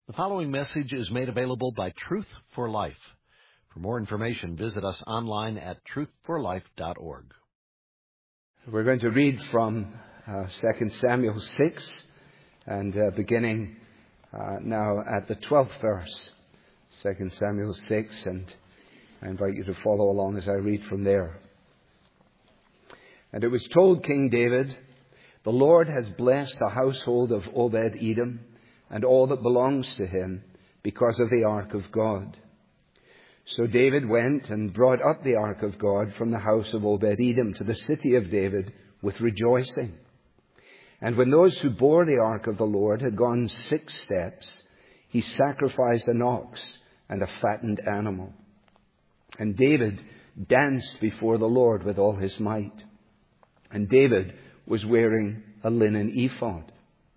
The following message is made available by Truth for Life. For more information, visit us online at truthforlife.org. We're going to read from 2 Samuel 6 and beginning now at the 12th verse. 2 Samuel 6, and I invite you to follow along as I read from there. And it was told King David, "The Lord has blessed the household of Obed-Edom and all that belongs to him because of the ark of God." So David went and brought up the ark of God from the house of Obed-Edom to the city of David with rejoicing. And when those who bore the ark of the Lord had gone 6 steps, he sacrificed an ox and a fattened animal. And David danced before the Lord with all his might. And David was wearing a linen ephod.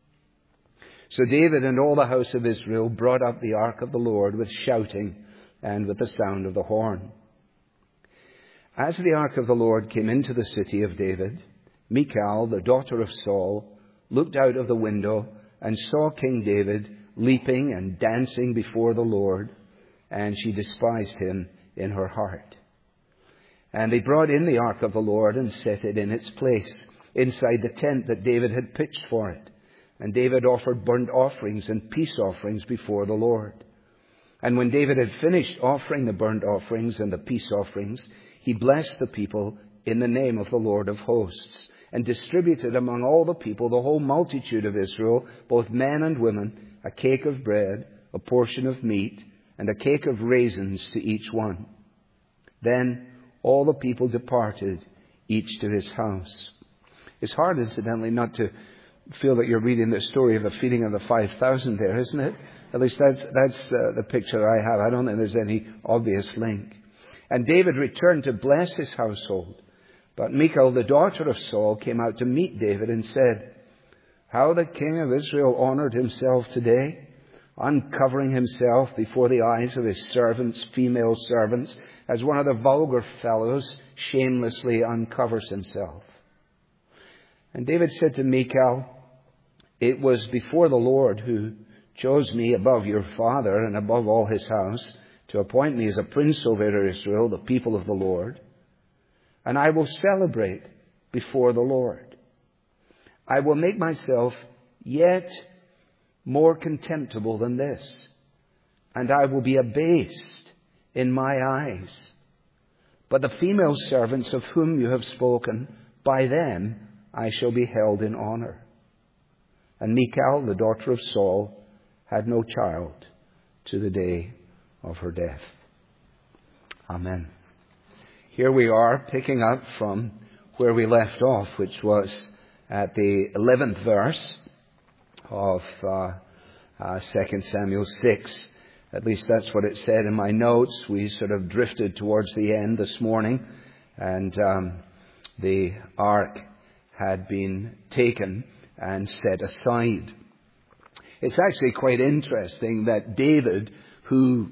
So David and all the house of Israel brought up the ark of the Lord with shouting and with the sound of the horn. As the ark of the Lord came into the city of David, Michal, the daughter of Saul, looked out of the window and saw King David leaping and dancing before the Lord, and she despised him in her heart. And they brought in the ark of the Lord and set it in its place, inside the tent that David had pitched for it. And David offered burnt offerings and peace offerings before the Lord. And when David had finished offering the burnt offerings and the peace offerings, he blessed the people in the name of the Lord of hosts, and distributed among all the people, the whole multitude of Israel, both men and women, a cake of bread, a portion of meat, and a cake of raisins to each one. Then all the people departed, each to his house. It's hard, incidentally, not to feel that you're reading the story of the feeding of the 5,000 there, isn't it? At least that's the picture I have. I don't think there's any obvious link. And David returned to bless his household. But Michal, the daughter of Saul, came out to meet David and said, "How the king of Israel honored himself today, uncovering himself before the eyes of his servants, female servants, as one of the vulgar fellows shamelessly uncovers himself." And David said to Michal, "It was before the Lord who chose me above your father and above all his house to appoint me as a prince over Israel, the people of the Lord. And I will celebrate before the Lord. I will make myself yet more contemptible than this, and I will be abased in my eyes. But the female servants of whom you have spoken, by them I shall be held in honor." And Michal, the daughter of Saul, had no child to the day of her death. Amen. Here we are, picking up from where we left off, which was at the 11th verse of 2 Samuel 6. At least that's what it said in my notes. We sort of drifted towards the end this morning, and the ark had been taken and set aside. It's actually quite interesting that David, who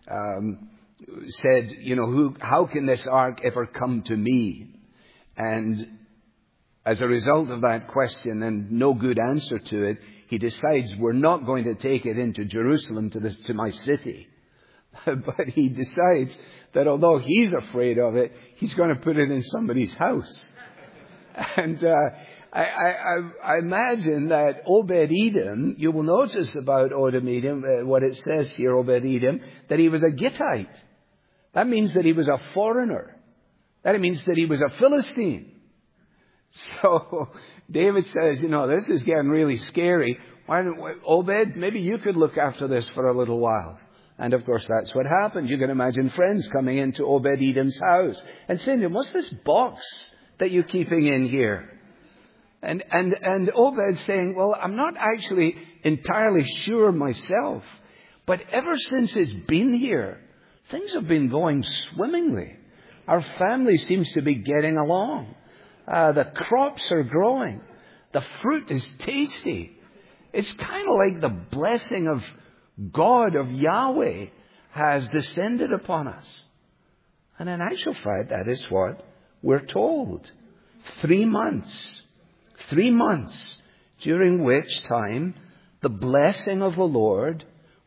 said, how can this ark ever come to me? And as a result of that question and no good answer to it, he decides, we're not going to take it into Jerusalem to my city. But he decides that although he's afraid of it, he's going to put it in somebody's house. And I imagine that Obed-Edom, you will notice about Obed-Edom, what it says here, Obed-Edom, that he was a Gittite. That means that he was a foreigner. That means that he was a Philistine. So David says, this is getting really scary. Why don't Obed, maybe you could look after this for a little while. And of course that's what happened. You can imagine friends coming into Obed-Edom's house and saying to him, "What's this box that you're keeping in here?" And Obed saying, "Well, I'm not actually entirely sure myself, but ever since it's been here, things have been going swimmingly. Our family seems to be getting along. The crops are growing. The fruit is tasty. It's kind of like the blessing of God, of Yahweh, has descended upon us." And in actual fact, that is what we're told. 3 months. 3 months, during which time the blessing of the Lord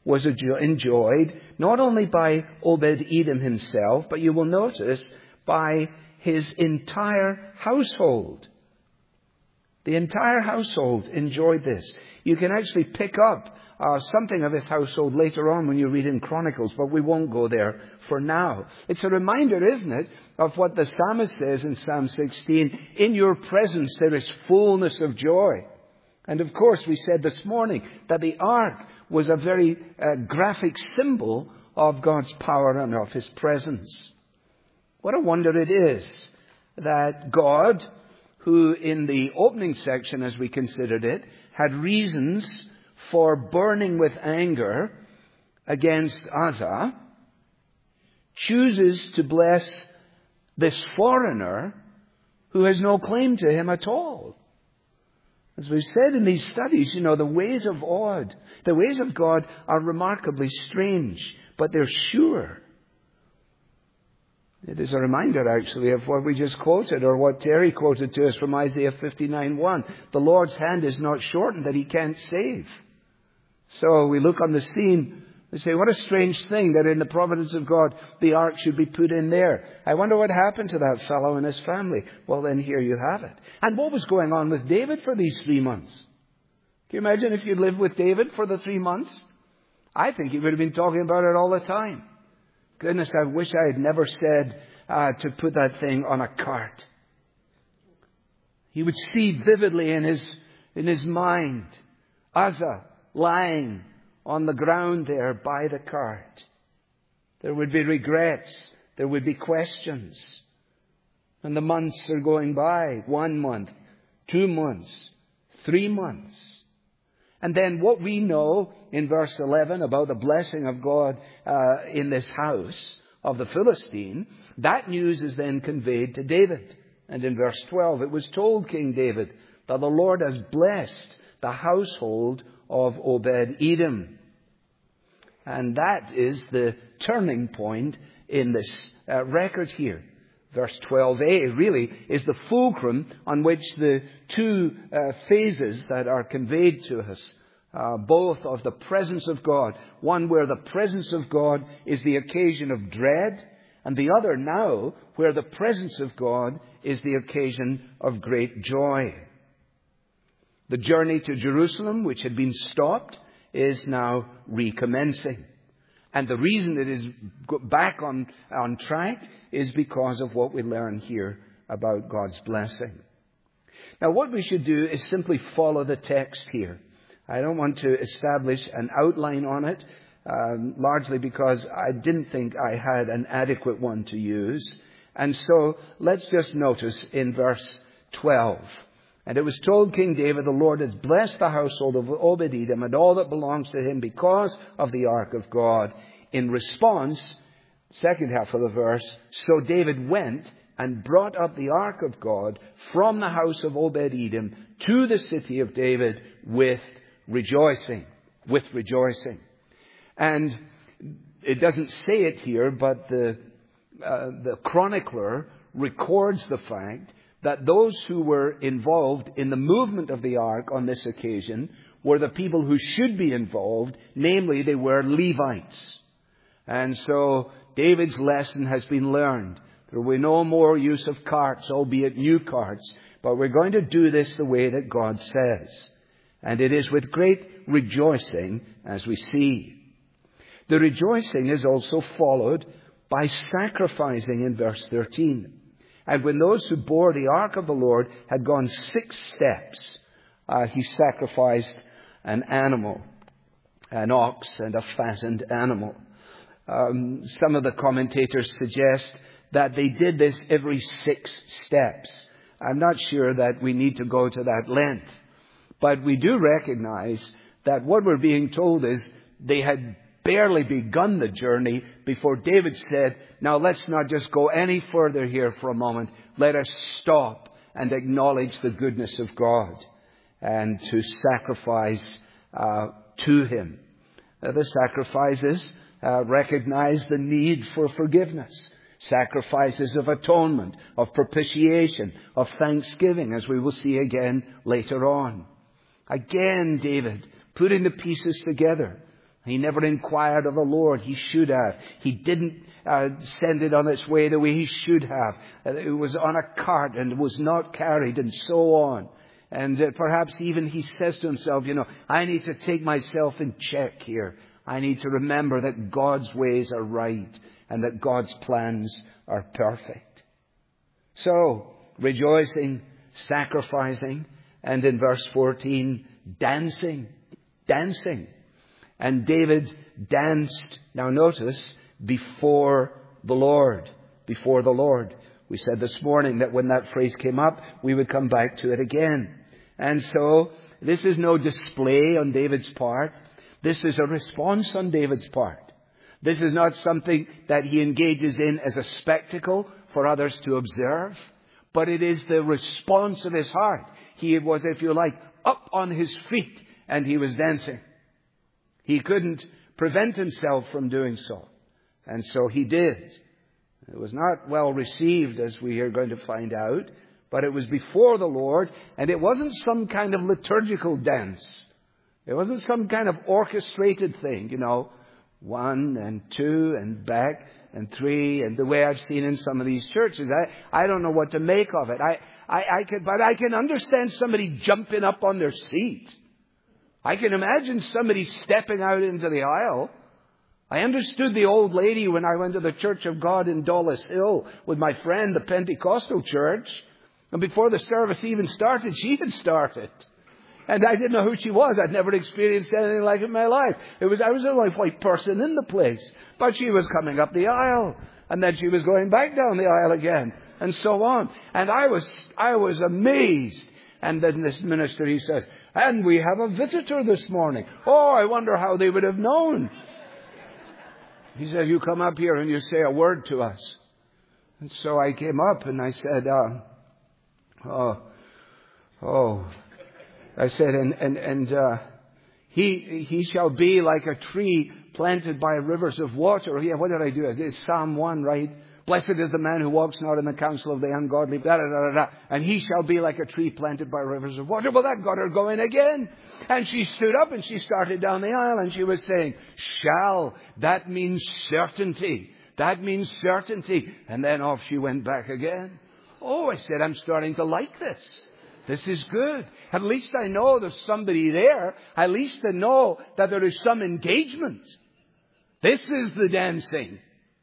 was enjoyed not only by Obed-Edom himself, but you will notice by his entire household. The entire household enjoyed this. You can actually pick up something of his household later on when you read in Chronicles, but we won't go there for now. It's a reminder, isn't it, of what the psalmist says in Psalm 16, in your presence there is fullness of joy. And of course, we said this morning that the ark was a very graphic symbol of God's power and of his presence. What a wonder it is that God, who in the opening section, as we considered it, had reasons for burning with anger against Uzzah, chooses to bless this foreigner who has no claim to him at all. As we've said in these studies, the ways of God are remarkably strange, but they're sure. It is a reminder, actually, of what we just quoted, or what Terry quoted to us from Isaiah 59:1. The Lord's hand is not shortened that he can't save. So we look on the scene and say, what a strange thing that in the providence of God, the ark should be put in there. I wonder what happened to that fellow and his family. Well, then here you have it. And what was going on with David for these 3 months? Can you imagine if you lived with David for the 3 months? I think he would have been talking about it all the time. Goodness, I wish I had never said to put that thing on a cart. He would see vividly in his mind Uzzah lying on the ground there by the cart. There would be regrets. There would be questions. And the months are going by. 1 month, 2 months, 3 months. And then what we know in verse 11 about the blessing of God in this house of the Philistine, that news is then conveyed to David. And in verse 12, it was told King David that the Lord has blessed the household of Obed-Edom. And that is the turning point in this record here. Verse 12a really is the fulcrum on which the two phases that are conveyed to us, both of the presence of God, one where the presence of God is the occasion of dread, and the other now where the presence of God is the occasion of great joy. The journey to Jerusalem, which had been stopped, is now recommencing. And the reason it is back on track is because of what we learn here about God's blessing. Now, what we should do is simply follow the text here. I don't want to establish an outline on it, largely because I didn't think I had an adequate one to use. And so let's just notice in verse 12. And it was told King David, the Lord has blessed the household of Obed-Edom and all that belongs to him because of the ark of God. In response, second half of the verse, so David went and brought up the ark of God from the house of Obed-Edom to the city of David with rejoicing. With rejoicing. And it doesn't say it here, but the chronicler records the fact that those who were involved in the movement of the ark on this occasion were the people who should be involved, namely they were Levites. And so David's lesson has been learned. There will be no more use of carts, albeit new carts, but we're going to do this the way that God says. And it is with great rejoicing as we see. The rejoicing is also followed by sacrificing in verse 13. And when those who bore the ark of the Lord had gone 6 steps, he sacrificed an animal, an ox and a fattened animal. Some of the commentators suggest that they did this every 6 steps. I'm not sure that we need to go to that length. But we do recognize that what we're being told is they had barely begun the journey before David said, now let's not just go any further here for a moment. Let us stop and acknowledge the goodness of God and to sacrifice to him. The sacrifices recognize the need for forgiveness. Sacrifices of atonement, of propitiation, of thanksgiving, as we will see again later on. Again, David putting the pieces together He never inquired of the Lord. He should have. He didn't send it on its way the way he should have. It was on a cart and was not carried, and so on. And perhaps even he says to himself, I need to take myself in check here. I need to remember that God's ways are right and that God's plans are perfect. So, rejoicing, sacrificing, and in verse 14, dancing. And David danced, now notice, before the Lord. Before the Lord. We said this morning that when that phrase came up, we would come back to it again. And so, this is no display on David's part. This is a response on David's part. This is not something that he engages in as a spectacle for others to observe, but it is the response of his heart. He was, if you like, up on his feet, and he was dancing. He couldn't prevent himself from doing so. And so he did. It was not well received, as we are going to find out, but it was before the Lord, and it wasn't some kind of liturgical dance. It wasn't some kind of orchestrated thing, 1 and 2 and back and 3, and the way I've seen in some of these churches. I don't know what to make of it. But I can understand somebody jumping up on their seat. I can imagine somebody stepping out into the aisle. I understood the old lady when I went to the Church of God in Dollis Hill with my friend, the Pentecostal church. And before the service even started, she had started. And I didn't know who she was. I'd never experienced anything like it in my life. I was the only white person in the place. But she was coming up the aisle. And then she was going back down the aisle again. And so on. And I was amazed. And then this minister, he says, and we have a visitor this morning. Oh, I wonder how they would have known. He said, you come up here and you say a word to us. And so I came up and I said, I said, he shall be like a tree planted by rivers of water. Yeah, what did I do? It's Psalm 1, right? Blessed is the man who walks not in the counsel of the ungodly, and he shall be like a tree planted by rivers of water. Well, that got her going again. And she stood up and she started down the aisle and she was saying, shall, that means certainty. That means certainty. And then off she went back again. Oh, I said, I'm starting to like this. This is good. At least I know there's somebody there. At least I know that there is some engagement. This is the dancing.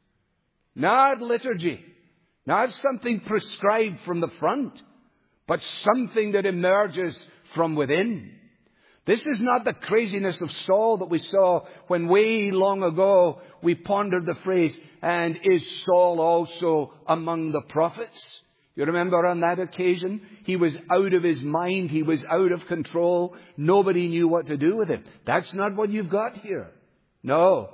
Not liturgy. Not something prescribed from the front, but something that emerges from within. This is not the craziness of Saul that we saw when way long ago we pondered the phrase, and is Saul also among the prophets? You remember on that occasion? He was out of his mind. He was out of control. Nobody knew what to do with him. That's not what you've got here. No.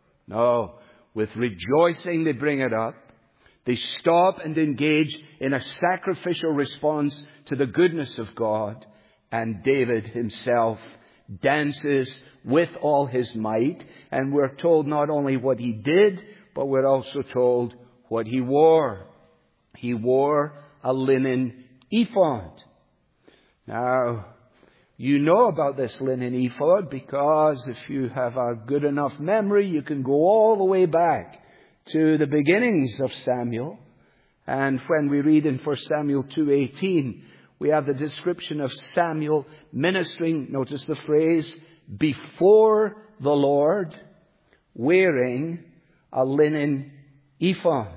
With rejoicing they bring it up. They stop and engage in a sacrificial response to the goodness of God. And David himself dances with all his might. And we're told not only what he did, but we're also told what he wore. He wore a linen ephod. Now, you know about this linen ephod because if you have a good enough memory, you can go all the way back to the beginnings of Samuel. And when we read in 1 Samuel 2:18, we have the description of Samuel ministering, notice the phrase, before the Lord, wearing a linen ephod.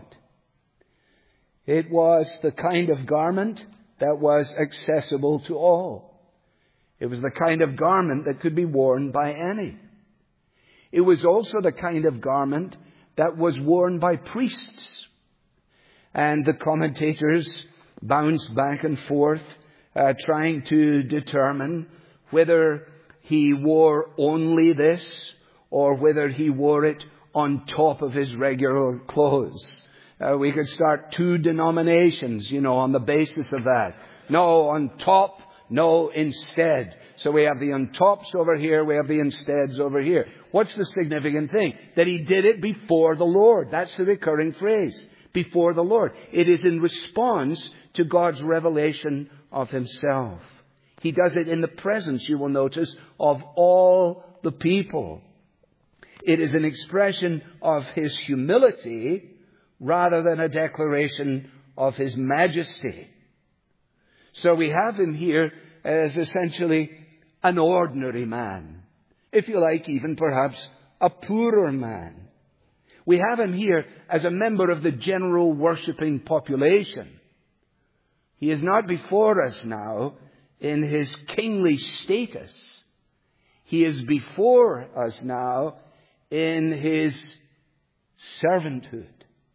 It was the kind of garment that was accessible to all. It was the kind of garment that could be worn by any. It was also the kind of garment that was worn by priests. And the commentators bounced back and forth, trying to determine whether he wore only this or whether he wore it on top of his regular clothes. We could start two denominations, on the basis of that. No, on top. No, instead. So we have the on tops over here. We have the insteads over here. What's the significant thing? That he did it before the Lord. That's the recurring phrase. Before the Lord. It is in response to God's revelation of himself. He does it in the presence, you will notice, of all the people. It is an expression of his humility rather than a declaration of his majesty. So we have him here as essentially an ordinary man. If you like, even perhaps a poorer man. We have him here as a member of the general worshipping population. He is not before us now in his kingly status. He is before us now in his servanthood.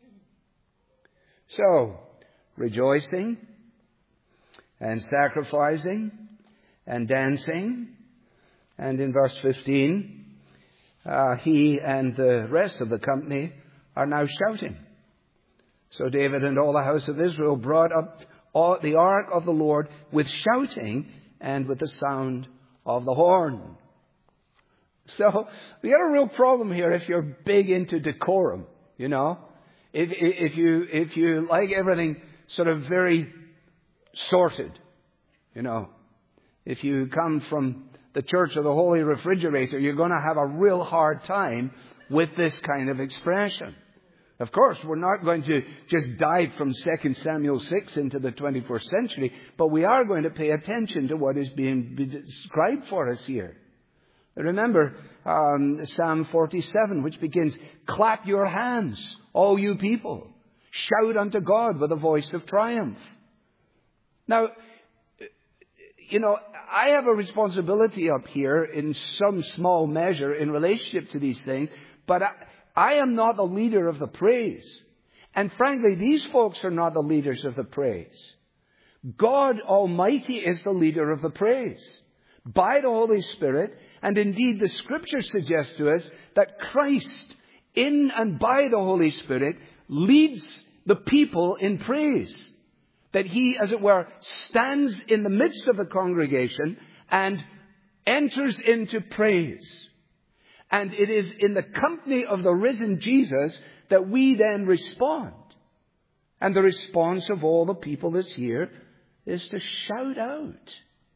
So, rejoicing and sacrificing and dancing. And in verse 15, he and the rest of the company are now shouting. So David and all the house of Israel brought up the ark of the Lord with shouting and with the sound of the horn. So we got a real problem here if you're big into decorum, you know. If you like everything sort of very sorted, you know. If you come from the Church of the Holy Refrigerator, you're going to have a real hard time with this kind of expression. Of course, we're not going to just dive from 2 Samuel 6 into the 21st century, but we are going to pay attention to what is being described for us here. Remember Psalm 47, which begins, "Clap your hands, all you people. Shout unto God with a voice of triumph." Now, you know, I have a responsibility up here in some small measure in relationship to these things, but I am not the leader of the praise. And frankly, these folks are not the leaders of the praise. God Almighty is the leader of the praise by the Holy Spirit. And indeed, the Scripture suggests to us that Christ, in and by the Holy Spirit, leads the people in praise. That he, as it were, stands in the midst of the congregation and enters into praise. And it is in the company of the risen Jesus that we then respond. And the response of all the people this year is to shout out.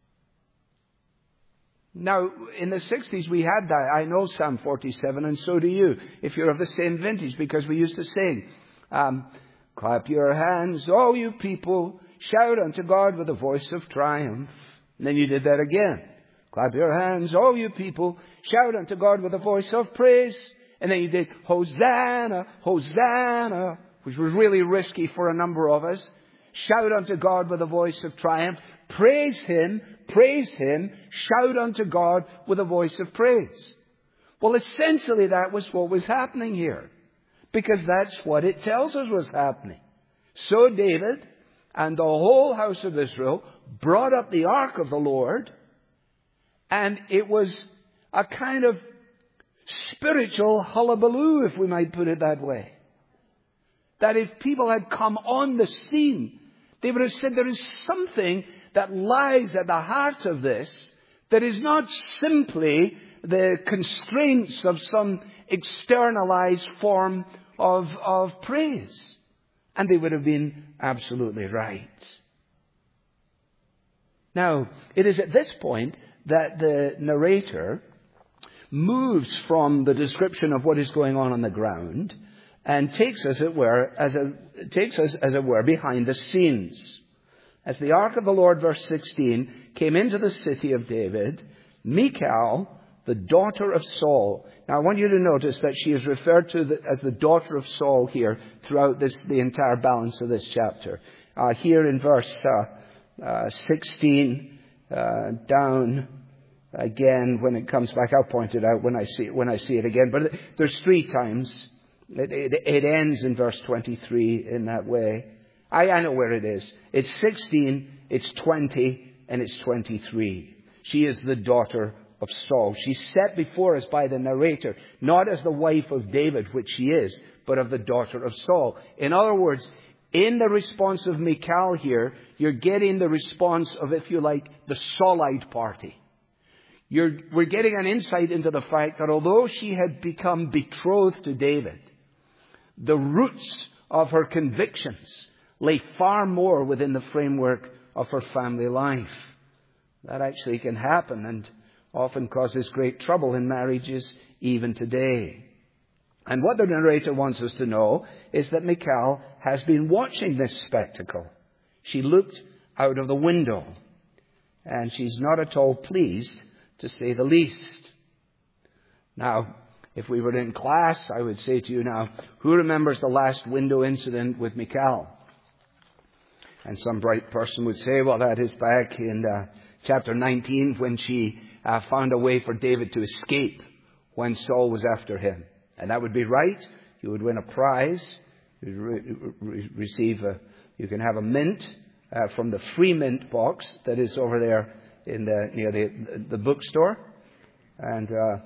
Now, in the 60s we had that. I know Psalm 47, and so do you, if you're of the same vintage, because we used to sing, "Clap your hands, all you people, shout unto God with a voice of triumph." And then you did that again. "Clap your hands, all you people, shout unto God with a voice of praise." And then you did "Hosanna, Hosanna," which was really risky for a number of us. Shout unto God with a voice of triumph. Praise Him, shout unto God with a voice of praise. Well, essentially that was what was happening here. Because that's what it tells us was happening. So David and the whole house of Israel brought up the ark of the Lord. And it was a kind of spiritual hullabaloo, if we might put it that way. That if people had come on the scene, they would have said there is something that lies at the heart of this that is not simply the constraints of some externalized form of praise. And they would have been absolutely right. Now, it is at this point that the narrator moves from the description of what is going on the ground and takes us, as it were, behind the scenes. As the ark of the Lord, verse 16, came into the city of David, Michal, the daughter of Saul. Now, I want you to notice that she is referred to as the daughter of Saul here throughout the entire balance of this chapter. Here in verse 16, down again when it comes back. I'll point it out when I see it again. But there's 3 times. It ends in verse 23 in that way. I know where it is. It's 16, it's 20, and it's 23. She is the daughter of Saul. She's set before us by the narrator, not as the wife of David, which she is, but of the daughter of Saul. In other words, in the response of Michal here, you're getting the response of, if you like, the Saulite party. We're getting an insight into the fact that although she had become betrothed to David, the roots of her convictions lay far more within the framework of her family life. That actually can happen. And often causes great trouble in marriages even today. And what the narrator wants us to know is that Michal has been watching this spectacle. She looked out of the window, and she's not at all pleased, to say the least. Now, if we were in class, I would say to you now, who remembers the last window incident with Michal? And some bright person would say, well, that is back in chapter 19 when she found a way for David to escape when Saul was after him. And that would be right. You would win a prize. You would you can have a mint from the free mint box that is over there near the bookstore. And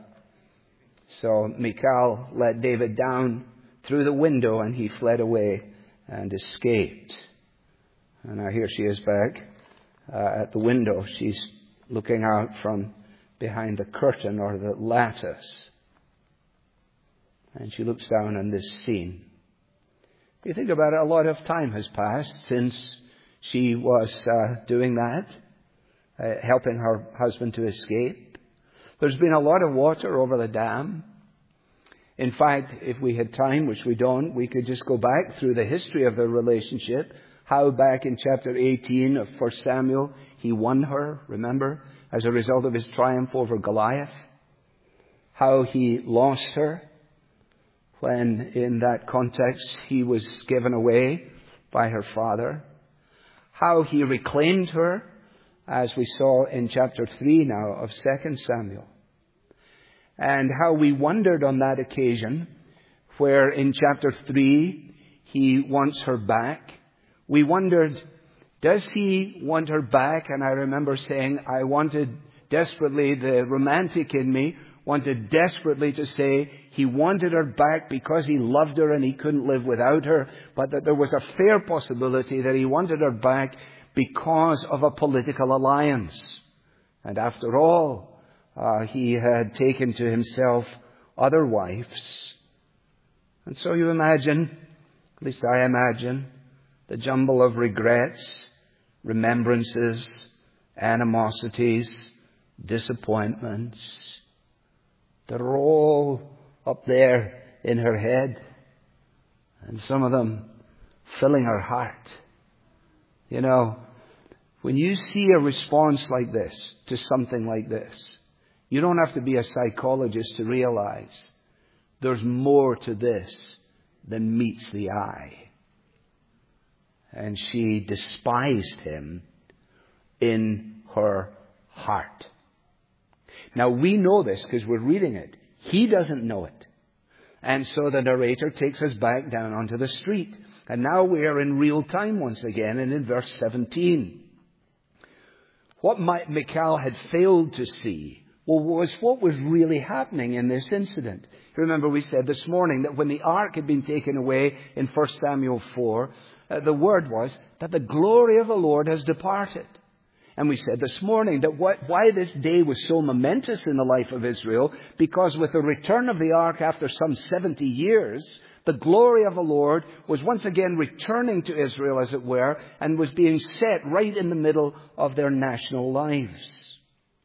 so Michal let David down through the window, and he fled away and escaped. And now here she is back at the window. She's looking out from behind the curtain or the lattice. And she looks down on this scene. If you think about it, a lot of time has passed since she was doing that, helping her husband to escape. There's been a lot of water over the dam. In fact, if we had time, which we don't, we could just go back through the history of their relationship. How back in chapter 18 of 1 Samuel, he won her, remember, as a result of his triumph over Goliath. How he lost her when, in that context, he was given away by her father. How he reclaimed her, as we saw in chapter 3 now of 2 Samuel. And how we wondered on that occasion, where in chapter 3 he wants her back. We wondered, does he want her back? And I remember saying, I wanted desperately, the romantic in me wanted desperately to say he wanted her back because he loved her and he couldn't live without her, but that there was a fair possibility that he wanted her back because of a political alliance. And after all, he had taken to himself other wives. And so you imagine, at least I imagine, the jumble of regrets, remembrances, animosities, disappointments that are all up there in her head, and some of them filling her heart. You know, when you see a response like this to something like this, you don't have to be a psychologist to realize there's more to this than meets the eye. And she despised him in her heart. Now we know this because we're reading it. He doesn't know it. And so the narrator takes us back down onto the street. And now we are in real time once again, and in verse 17. What Michal had failed to see was what was really happening in this incident. Remember, we said this morning that when the ark had been taken away in 1 Samuel 4, the word was that the glory of the Lord has departed. And we said this morning that why this day was so momentous in the life of Israel, because with the return of the ark after some 70 years, the glory of the Lord was once again returning to Israel, as it were, and was being set right in the middle of their national lives.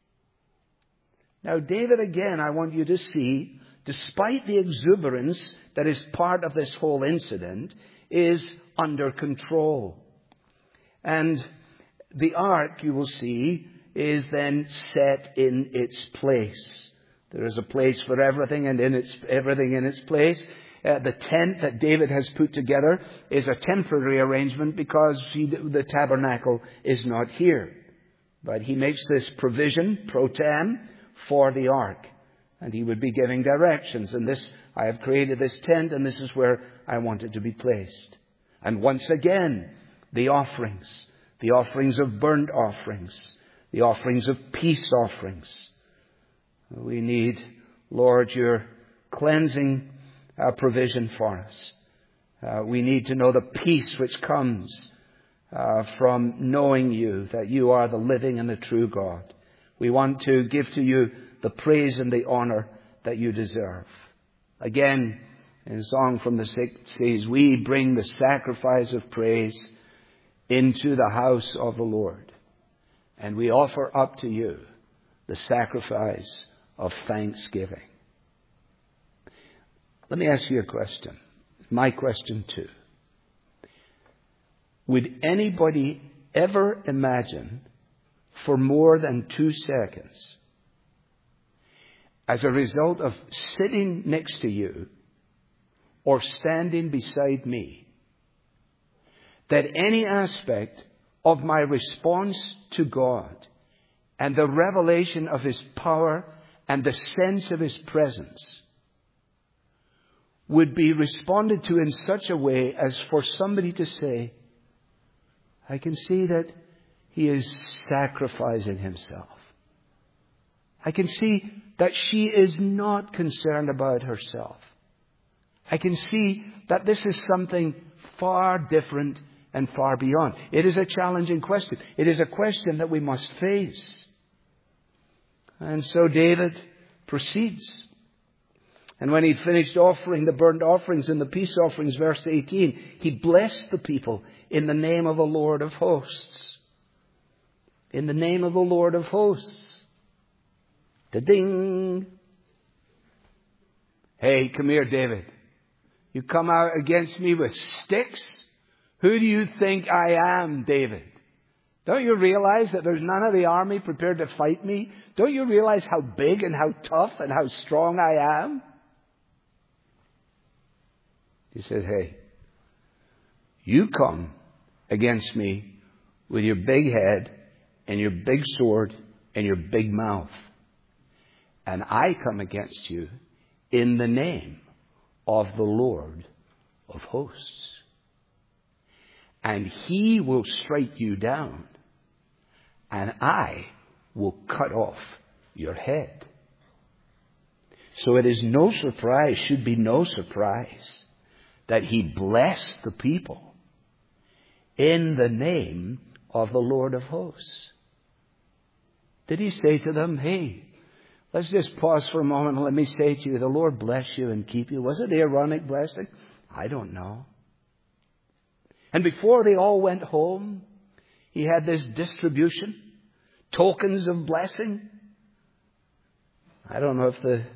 Now, David, again, I want you to see, despite the exuberance that is part of this whole incident, is under control. And the ark, you will see, is then set in its place. There is a place for everything, and everything in its place. The tent that David has put together is a temporary arrangement because the tabernacle is not here. But he makes this provision, pro tem, for the ark. And he would be giving directions. And this, I have created this tent, and this is where I want it to be placed. And once again, the offerings of burnt offerings, the offerings of peace offerings. We need, Lord, your cleansing provision for us. We need to know the peace which comes from knowing you, that you are the living and the true God. We want to give to you the praise and the honor that you deserve. Again, in a song from the 60s, we bring the sacrifice of praise into the house of the Lord. And we offer up to you the sacrifice of thanksgiving. Let me ask you a question. My question too. Would anybody ever imagine for more than 2 seconds, as a result of sitting next to you or standing beside me, that any aspect of my response to God and the revelation of His power and the sense of His presence would be responded to in such a way as for somebody to say, I can see that he is sacrificing himself. I can see that she is not concerned about herself. I can see that this is something far different and far beyond. It is a challenging question. It is a question that we must face. And so David proceeds. And when he'd finished offering the burnt offerings and the peace offerings, verse 18, he blessed the people in the name of the Lord of hosts. In the name of the Lord of hosts. Da-ding! Hey, come here, David. You come out against me with sticks? Who do you think I am, David? Don't you realize that there's none of the army prepared to fight me? Don't you realize how big and how tough and how strong I am? He said, hey, you come against me with your big head and your big sword and your big mouth. And I come against you in the name of the Lord of hosts. And He will strike you down, and I will cut off your head. So it is no surprise, should be no surprise, that he blessed the people in the name of the Lord of hosts. Did he say to them, hey, let's just pause for a moment and let me say to you, the Lord bless you and keep you? Was it the Aaronic blessing? I don't know. And before they all went home, he had this distribution, tokens of blessing. I don't know if the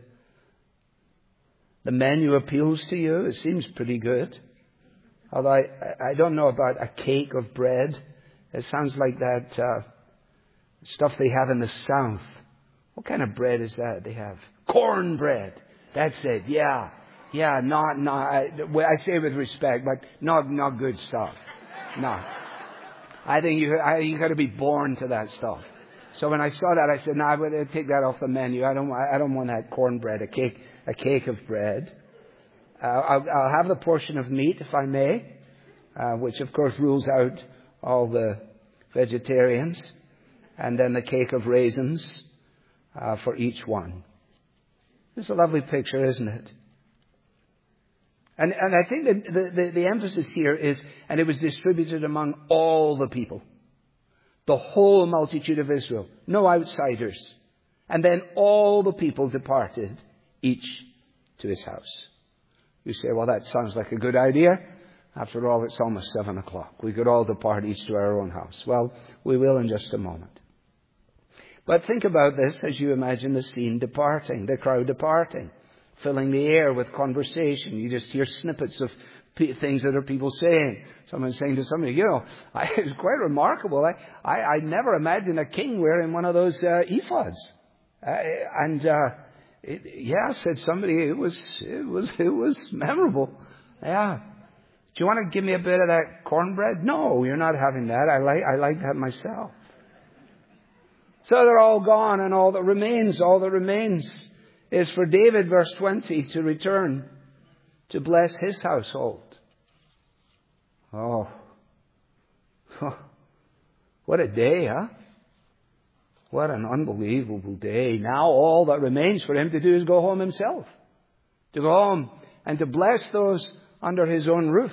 menu appeals to you. It seems pretty good. Although I don't know about a cake of bread. It sounds like that stuff they have in the South. What kind of bread is that they have? Cornbread. That's it. Yeah. Yeah, I say it with respect, but not good stuff. No. I think you got to be born to that stuff. So when I saw that, I said, no, I would take that off the menu. I don't want that cornbread, a cake of bread. I'll have the portion of meat, if I may, which of course rules out all the vegetarians, and then the cake of raisins for each one. It's a lovely picture, isn't it? And I think that the emphasis here is, and it was distributed among all the people, the whole multitude of Israel, no outsiders. And then all the people departed, each to his house. You say, well, that sounds like a good idea. After all, it's almost 7 o'clock. We could all depart each to our own house. Well, we will in just a moment. But think about this as you imagine the scene departing, the crowd departing, filling the air with conversation. You just hear snippets of things that are people saying. Someone saying to somebody, it's quite remarkable. I never imagined a king wearing one of those ephods. Said somebody, it was memorable. Yeah. Do you want to give me a bit of that cornbread? No, you're not having that. I like that myself. So they're all gone, and all that remains is for David, verse 20, to return to bless his household. Oh, what a day, huh? What an unbelievable day. Now all that remains for him to do is go home himself. To go home and to bless those under his own roof.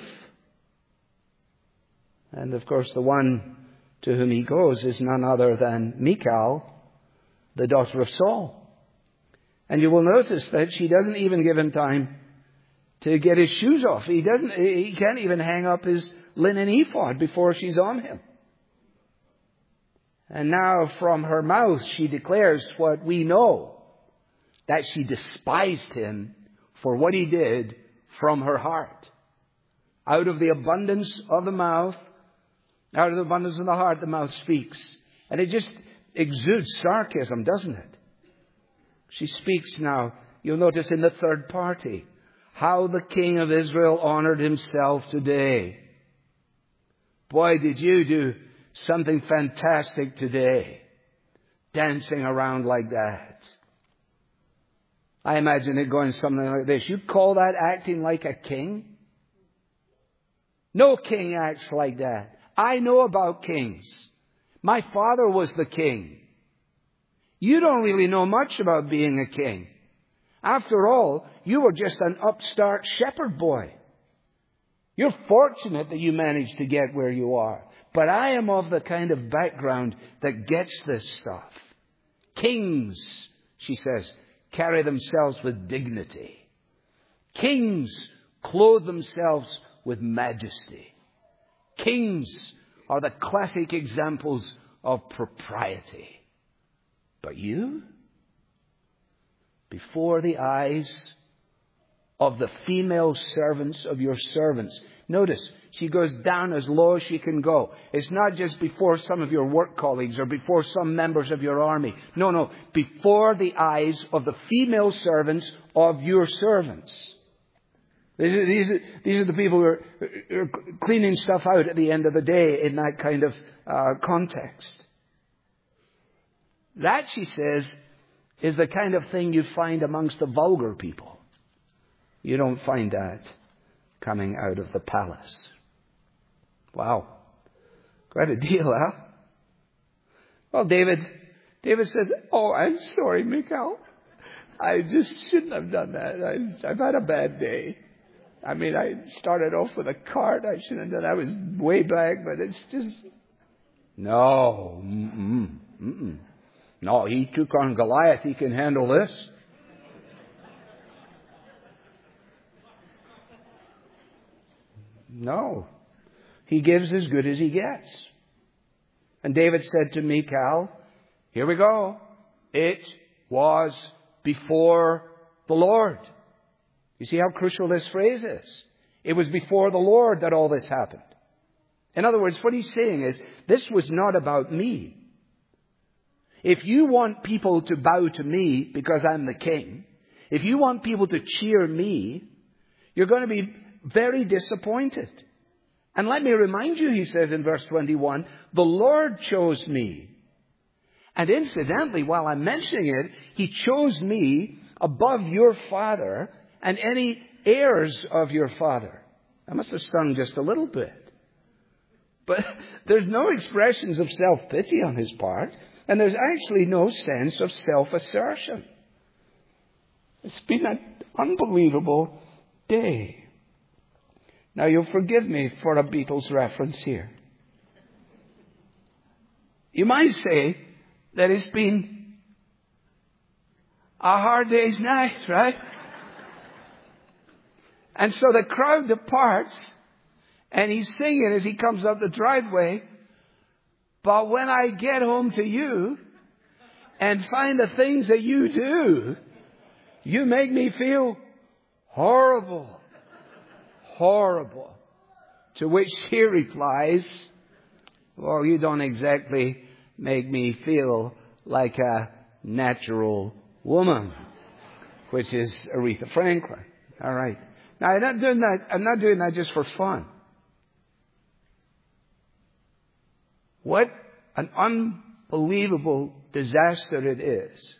And of course the one to whom he goes is none other than Michal, the daughter of Saul. And you will notice that she doesn't even give him time to get his shoes off. He can't even hang up his linen ephod before she's on him. And now from her mouth she declares what we know, that she despised him for what he did from her heart. Out of the abundance of the mouth, out of the abundance of the heart, the mouth speaks. And it just exudes sarcasm, doesn't it? She speaks now, you'll notice in the third party, how the king of Israel honored himself today. Boy, did you do something fantastic today, dancing around like that. I imagine it going something like this. You call that acting like a king? No king acts like that. I know about kings. My father was the king. You don't really know much about being a king. After all, you were just an upstart shepherd boy. You're fortunate that you managed to get where you are. But I am of the kind of background that gets this stuff. Kings, she says, carry themselves with dignity. Kings clothe themselves with majesty. Kings are the classic examples of propriety. But you, before the eyes of the female servants of your servants. Notice, she goes down as low as she can go. It's not just before some of your work colleagues or before some members of your army. No. Before the eyes of the female servants of your servants. These are the people who are cleaning stuff out at the end of the day in that kind of context. That, she says, is the kind of thing you find amongst the vulgar people. You don't find that coming out of the palace. Wow. Quite a deal, huh? Well, David says, oh, I'm sorry, Michal. I just shouldn't have done that. I've had a bad day. I mean, I started off with a cart. I shouldn't have done that. I was way back, but it's just... No. No, he took on Goliath. He can handle this. No. He gives as good as he gets. And David said to Michal, here we go. It was before the Lord. You see how crucial this phrase is? It was before the Lord that all this happened. In other words, what he's saying is, this was not about me. If you want people to bow to me because I'm the king, if you want people to cheer me, you're going to be very disappointed. And let me remind you, he says in verse 21, the Lord chose me. And incidentally, while I'm mentioning it, he chose me above your father and any heirs of your father. That must have stung just a little bit. But there's no expressions of self-pity on his part. And there's actually no sense of self-assertion. It's been an unbelievable day. Now, you'll forgive me for a Beatles reference here. You might say that it's been a hard day's night, right? And so the crowd departs, and he's singing as he comes up the driveway. But when I get home to you and find the things that you do, you make me feel horrible. Horrible. To which he replies, well, you don't exactly make me feel like a natural woman, which is Aretha Franklin. All right. Now, I'm not doing that just for fun. What an unbelievable disaster it is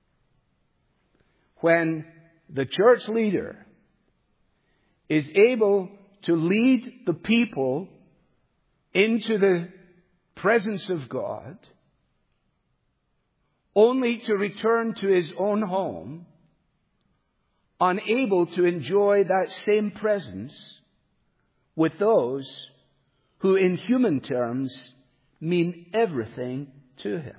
when the church leader is able to lead the people into the presence of God only to return to his own home unable to enjoy that same presence with those who in human terms mean everything to him.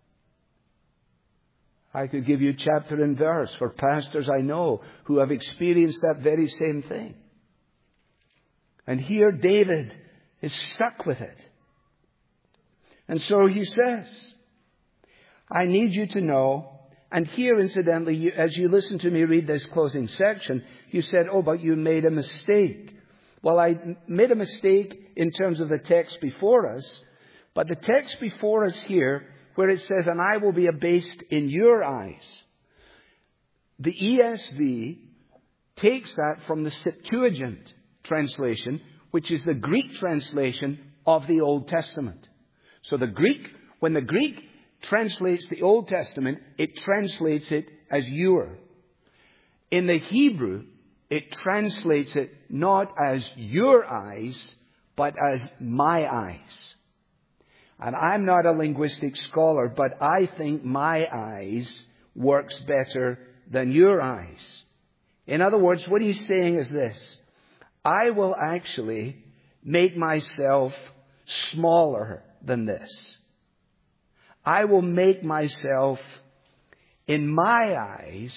I could give you chapter and verse for pastors I know who have experienced that very same thing. And here David is stuck with it. And so he says, I need you to know, and here incidentally, as you listen to me read this closing section, you said, oh, but you made a mistake. Well, I made a mistake in terms of the text before us, but the text before us here, where it says, and I will be abased in your eyes, the ESV takes that from the Septuagint translation, which is the Greek translation of the Old Testament. So when the Greek translates the Old Testament, it translates it as your. In the Hebrew, it translates it not as your eyes, but as my eyes. And I'm not a linguistic scholar, but I think my eyes works better than your eyes. In other words, what he's saying is this: I will actually make myself smaller than this. I will make myself, in my eyes,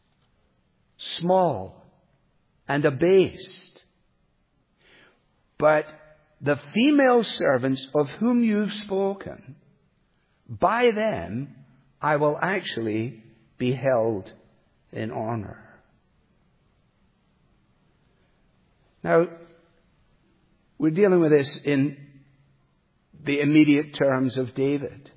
small and abased. But the female servants of whom you've spoken, by them I will actually be held in honor. Now, we're dealing with this in the immediate terms of David.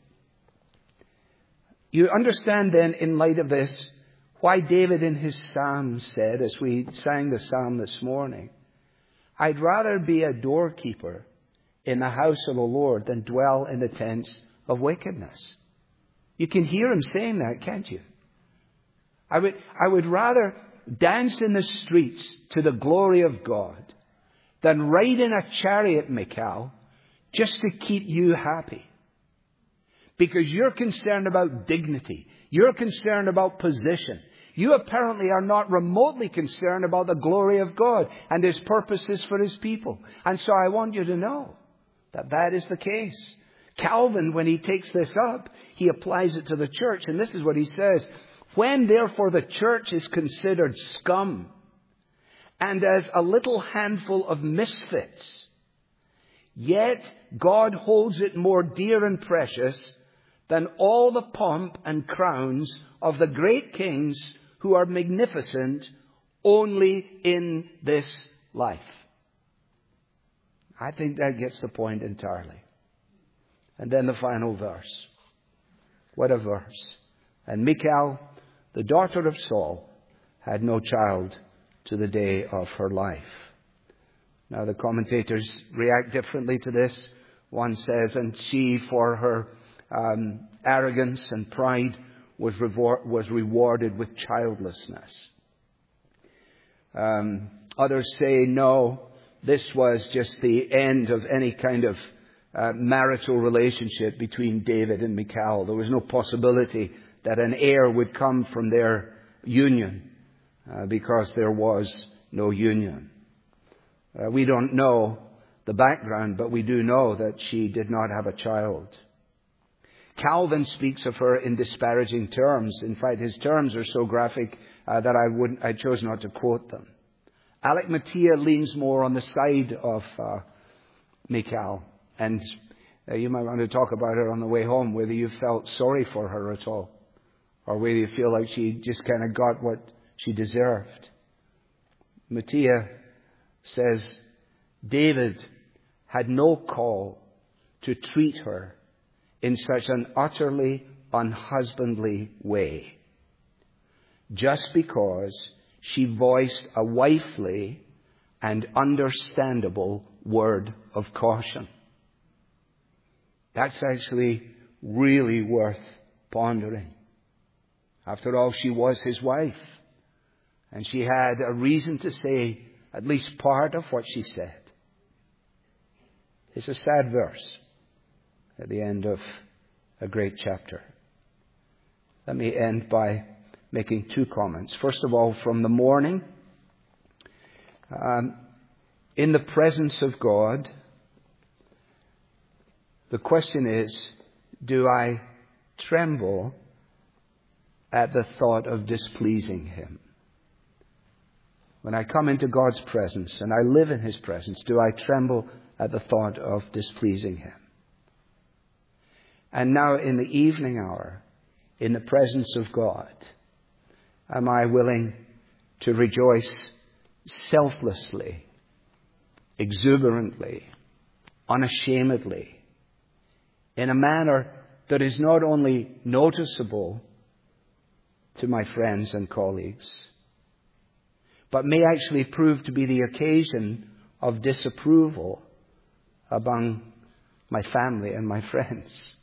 You understand then, in light of this, why David in his psalm said, as we sang the psalm this morning, I'd rather be a doorkeeper in the house of the Lord than dwell in the tents of wickedness. You can hear him saying that, can't you? I would rather dance in the streets to the glory of God than ride in a chariot, Michal, just to keep you happy. Because you're concerned about dignity. You're concerned about position. You apparently are not remotely concerned about the glory of God and His purposes for His people. And so I want you to know that that is the case. Calvin, when he takes this up, he applies it to the church. And this is what he says: when therefore the church is considered scum and as a little handful of misfits, yet God holds it more dear and precious than all the pomp and crowns of the great kings who are magnificent only in this life. I think that gets the point entirely. And then the final verse. What a verse. And Michal, the daughter of Saul, had no child to the day of her life. Now the commentators react differently to this. One says, and she, for her arrogance and pride, was rewarded with childlessness. Others say, no, this was just the end of any kind of marital relationship between David and Michal. There was no possibility that an heir would come from their union because there was no union. We don't know the background, but we do know that she did not have a child. Calvin speaks of her in disparaging terms. In fact, his terms are so graphic that I chose not to quote them. Alec Mattia leans more on the side of Michal. And you might want to talk about her on the way home, whether you felt sorry for her at all, or whether you feel like she just kind of got what she deserved. Mattia says, David had no call to treat her in such an utterly unhusbandly way, just because she voiced a wifely and understandable word of caution. That's actually really worth pondering. After all, she was his wife, and she had a reason to say at least part of what she said. It's a sad verse at the end of a great chapter. Let me end by making two comments. First of all, from the morning, in the presence of God, the question is, do I tremble at the thought of displeasing Him? When I come into God's presence and I live in His presence, do I tremble at the thought of displeasing Him? And now in the evening hour, in the presence of God, am I willing to rejoice selflessly, exuberantly, unashamedly, in a manner that is not only noticeable to my friends and colleagues, but may actually prove to be the occasion of disapproval among my family and my friends?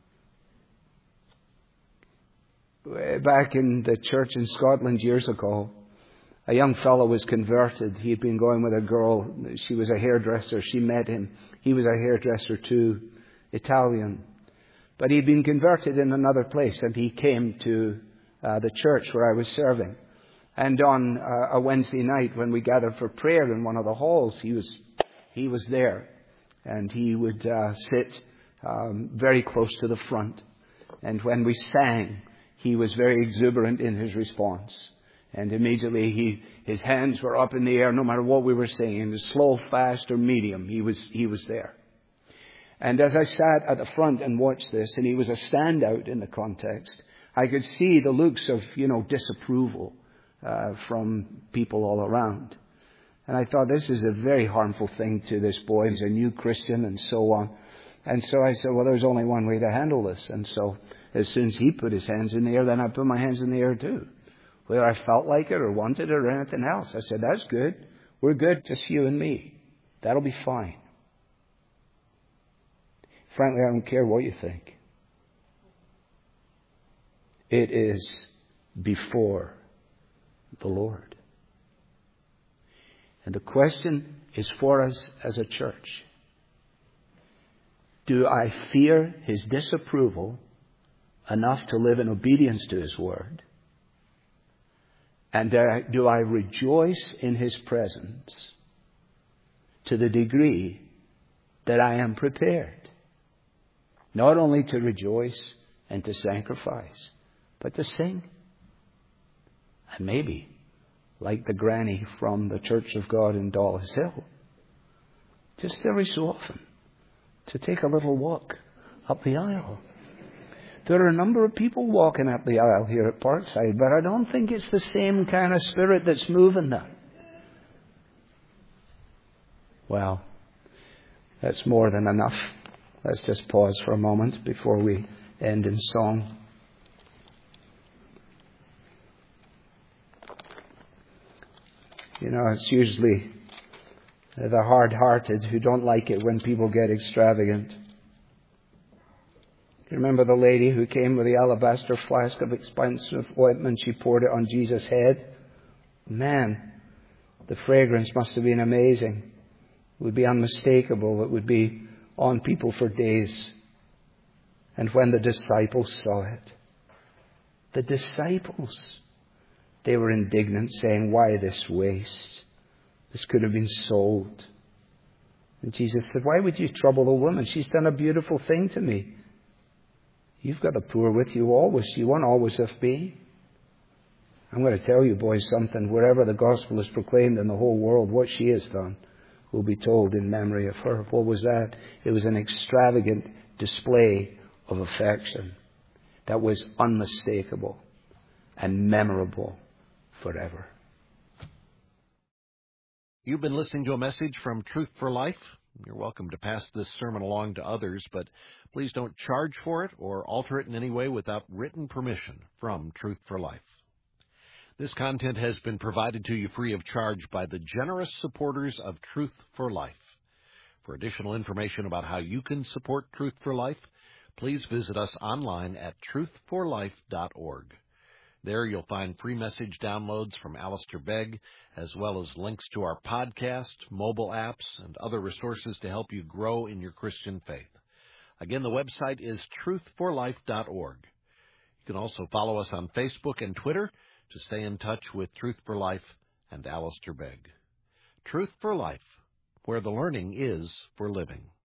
Back in the church in Scotland years ago, a young fellow was converted. He'd been going with a girl. She was a hairdresser. She met him. He was a hairdresser too, Italian. But he'd been converted in another place, and he came to the church where I was serving. And on a Wednesday night when we gathered for prayer in one of the halls, he was there. And he would sit very close to the front. And when we sang, he was very exuberant in his response. And immediately his hands were up in the air no matter what we were singing, slow, fast, or medium. He was there. And as I sat at the front and watched this, and he was a standout in the context, I could see the looks of, disapproval from people all around. And I thought, this is a very harmful thing to this boy. He's a new Christian and so on. And so I said, well, there's only one way to handle this. And so as soon as he put his hands in the air, then I put my hands in the air too. Whether I felt like it or wanted it or anything else. I said, that's good. We're good, just you and me. That'll be fine. Frankly, I don't care what you think. It is before the Lord. And the question is for us as a church. Do I fear His disapproval enough to live in obedience to His word? And do I rejoice in His presence to the degree that I am prepared not only to rejoice and to sacrifice, but to sing? And maybe, like the granny from the Church of God in Dollis Hill, just every so often to take a little walk up the aisle. There are a number of people walking up the aisle here at Parkside, but I don't think it's the same kind of spirit that's moving them. Well, that's more than enough. Let's just pause for a moment before we end in song. It's usually the hard-hearted who don't like it when people get extravagant. You remember the lady who came with the alabaster flask of expensive ointment? She poured it on Jesus' head. Man, the fragrance must have been amazing. It would be unmistakable. It would be on people for days. And when the disciples saw it, they were indignant, saying, why this waste? This could have been sold. And Jesus said, why would you trouble the woman? She's done a beautiful thing to me. You've got the poor with you always. You won't always have me. I'm going to tell you, boys, something. Wherever the gospel is proclaimed in the whole world, what she has done will be told in memory of her. What was that? It was an extravagant display of affection that was unmistakable and memorable forever. You've been listening to a message from Truth for Life. You're welcome to pass this sermon along to others, but please don't charge for it or alter it in any way without written permission from Truth for Life. This content has been provided to you free of charge by the generous supporters of Truth for Life. For additional information about how you can support Truth for Life, please visit us online at truthforlife.org. There you'll find free message downloads from Alistair Begg, as well as links to our podcast, mobile apps, and other resources to help you grow in your Christian faith. Again, the website is truthforlife.org. You can also follow us on Facebook and Twitter to stay in touch with Truth for Life and Alistair Begg. Truth for Life, where the learning is for living.